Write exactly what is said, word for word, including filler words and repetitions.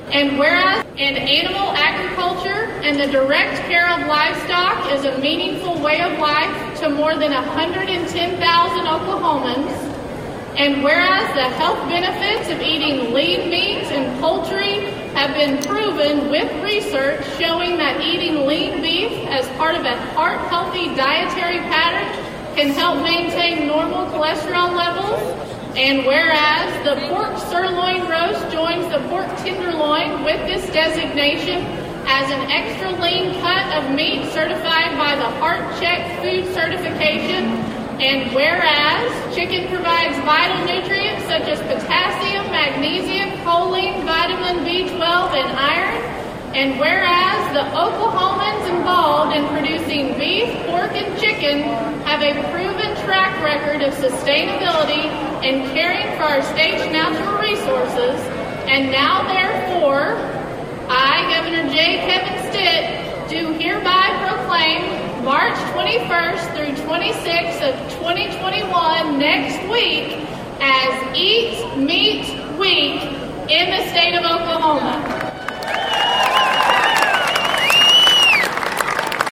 And whereas in animal agriculture and the direct care of livestock is a meaningful way of life to more than one hundred ten thousand Oklahomans, and whereas the health benefits of eating lean meat and poultry have been proven with research showing that eating lean beef as part of a heart-healthy dietary pattern can help maintain normal cholesterol levels, and whereas the pork sirloin roast joins the pork tenderloin with this designation as an extra lean cut of meat certified by the Heart-Check Food Certification, and whereas chicken provides vital nutrients such as potassium, magnesium, choline, vitamin B twelve, and iron, and whereas the Oklahomans involved in producing beef, pork, and chicken have a proven track record of sustainability and caring for our state's natural resources, and now therefore, I, Governor J. Kevin Stitt, do hereby proclaim March twenty-first through twenty-sixth of twenty twenty-one next week as Eat Meat Week in the state of Oklahoma.